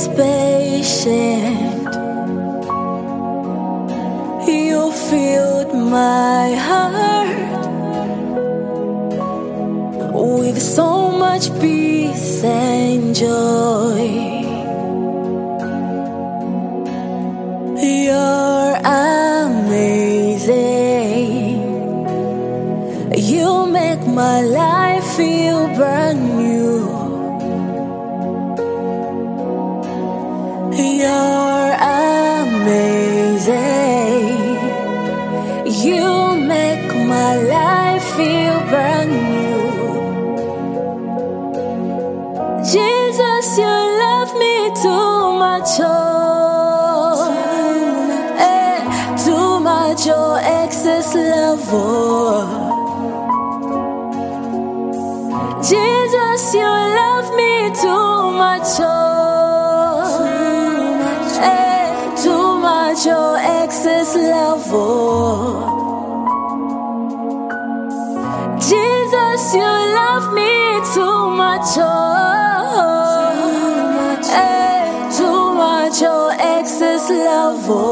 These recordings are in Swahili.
is patient. You filled my heart with so much peace and joy. You're amazing. You make my life feel brand new. You're amazing. You make my life feel brand new. Jesus, you love me too much, oh, too much, oh, excess love, oh. Jesus, you love me too much, oh, too much, oh, excess love, oh. Jesus, you love me too much, oh, too much, oh, excess love, oh.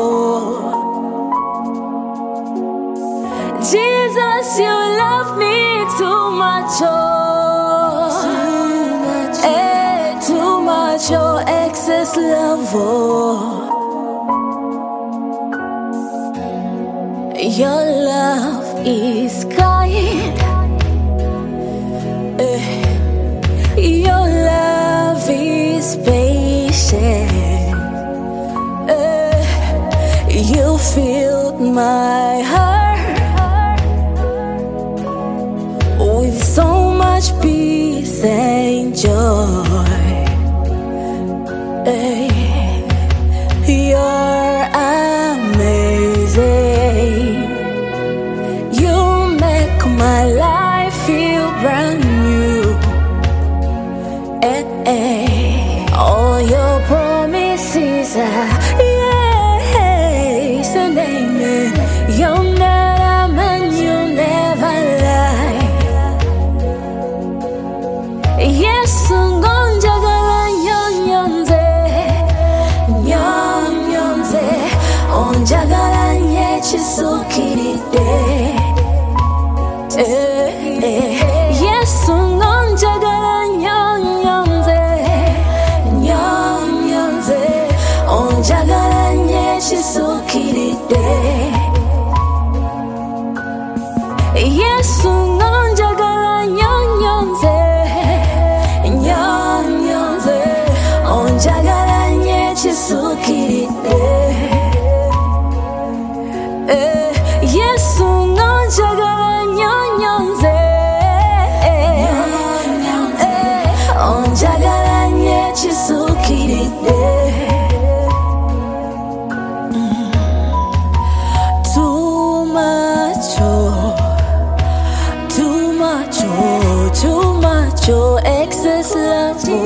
Jesus, you love me too much, oh, too much, oh, excess love, oh. Your love is kind. Your love is patient. You filled my heart with so much peace and joy. You're amazing. You make my life feel brand new. All your promises are yes and amen. You're not a man, you never lie. Yes, ngonjagala nyonyonze, nyonyonze, onjagala nyechisukiride. Yes, ngonjagala nyonyonze, nyonyonze, onjagala nyechisukiride. Yes, ngonjagala nyonyonze, nyonyonze, onjagala nyechisukiride. Yes, ngonjagala nyonyonze, onjagala nyechisukiride. Too much, oh, too much, oh, too much, oh, excess love, oh.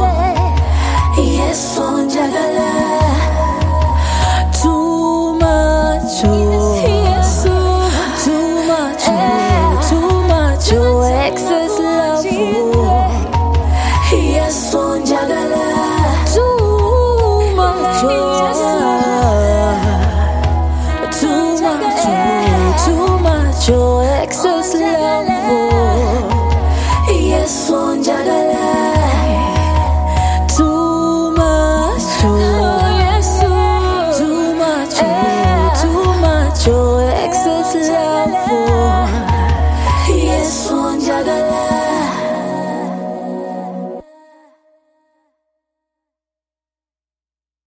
Yes, onjagala. Too much, oh, yes, too much, oh, too much, oh, excess.